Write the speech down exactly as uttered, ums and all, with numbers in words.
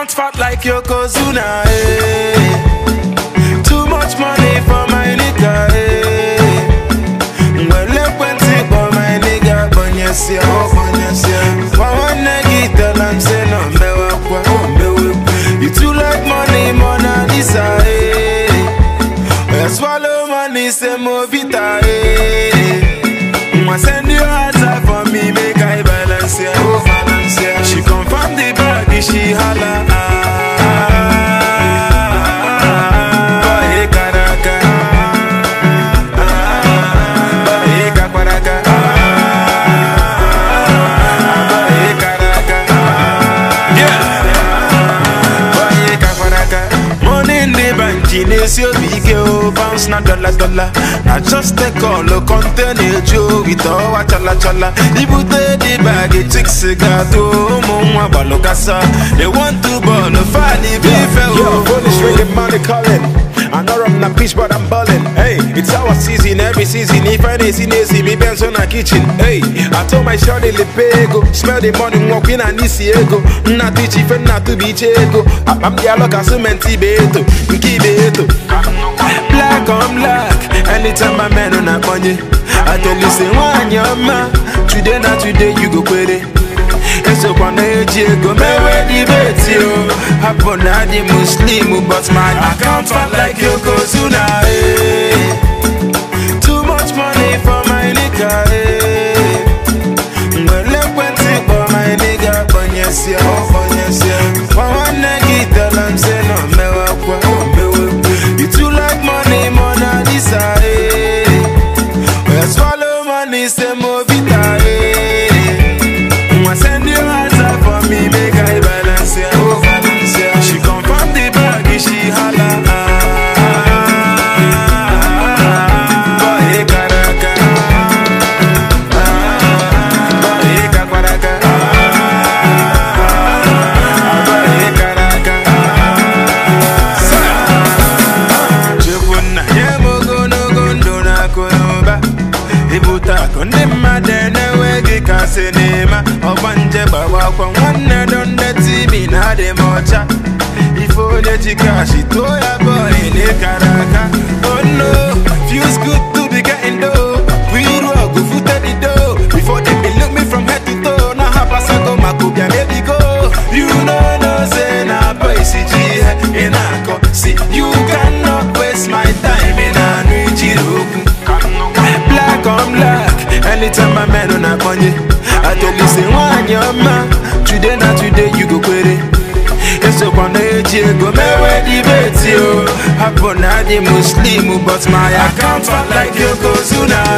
account fat like Yokozuna, eh. Too much money for my nigga, eh. Well, look when take for my nigga, Bonyasia, oh Bonyasia. One nigga tell I'm saying no, me wakwa, oh me wakwa. You too like money, Mona Lisa, eh. Well, swallow money, say Movita, eh. Mwa send you answer for me, make I balance, yeah, oh balance, yeah. She confirm the bag, she holla, ah. Your big girl bounce na dollar dollar. I just take all the container Joe with all chala chala. The booty the bag it takes cigar to mumwa balokasa. They want to ball the funny beef. Yo, phone is ringing, money calling. I know I'm not peach, but I'm ballin'. Hey, it's our season, every season. If I didn't see Nancy, me Benz on a kitchen. Hey, I told my shawty Lepego, smell the money, walk in and see ego. Not teach if not to be chego. I'm the alloca cementi beto, kibeto. Black on black, anytime I man on a money. I tell you, say, one your man. Today, not today, you go quit it. It's a one go me ready bet you. Happen na the Muslim, but my account fat like Yokozuna, eh. Too much money for my nigga, eh. Well, look when take for my nigga, Bonyasia, oh Bonyasia. One nigga tell I'm say no, me wakwa, oh me wakwa. You too like money, Mona Lisa, eh. Well, swallow money, say Movita, eh. Send you answer for me, make I balance, yeah, oh balance, yeah. She confirm the bag, she holla, ah. Boy, karaka, ah. Boy, kakwaraka, ah. Boy, karaka, ah. Chukuna, yemo gono gondo na konoba. Ibuta konde madene wegi kasenema. Obanje bawa kwa wana donde tibi na de mocha. Ifo de chikashi toya boy ne karaka. Oh no, feels good to be getting dough. We rock go foot at the door. Before they be look me from head to toe. Na hapasa go makubia maybe go. You know no say na boy C G in ako. See you cannot waste my time in a nuichiroku. Black on black, anytime I man on a money. I tell you say one your man. Today not today you go quit it. It's a one go me ready bet you. Happen na the Muslim, but my account fat like Yokozuna.